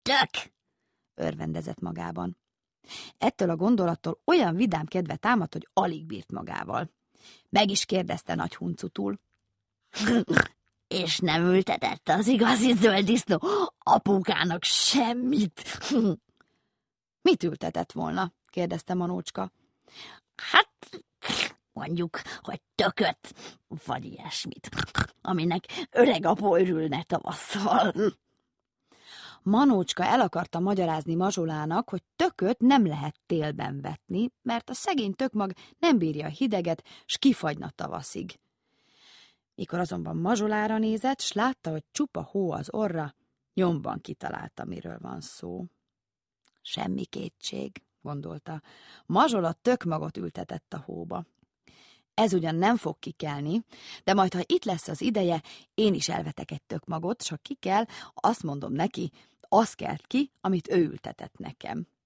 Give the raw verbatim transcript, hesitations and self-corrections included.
tök! Örvendezett magában. Ettől a gondolattól olyan vidám kedve támadt, hogy alig bírt magával. Meg is kérdezte nagy huncutul. És nem ültetett az igazi zöld disznó apukának semmit? Mit ültetett volna? Kérdezte Manócska. Hát, mondjuk, hogy tököt, vagy ilyesmit, aminek öreg apu örülne tavasszal. Manócska el akarta magyarázni Mazsolának, hogy tököt nem lehet télben vetni, mert a szegény tökmag nem bírja a hideget, s kifagyna tavaszig. Mikor azonban Mazsolára nézett, s látta, hogy csupa hó az orra, nyomban kitalálta, miről van szó. Semmi kétség, gondolta. Mazsola tökmagot ültetett a hóba. Ez ugyan nem fog kikelni, de majd, ha itt lesz az ideje, én is elvetek egy tökmagot, s ha kikel, azt mondom neki, az kelt ki, amit ő ültetett nekem.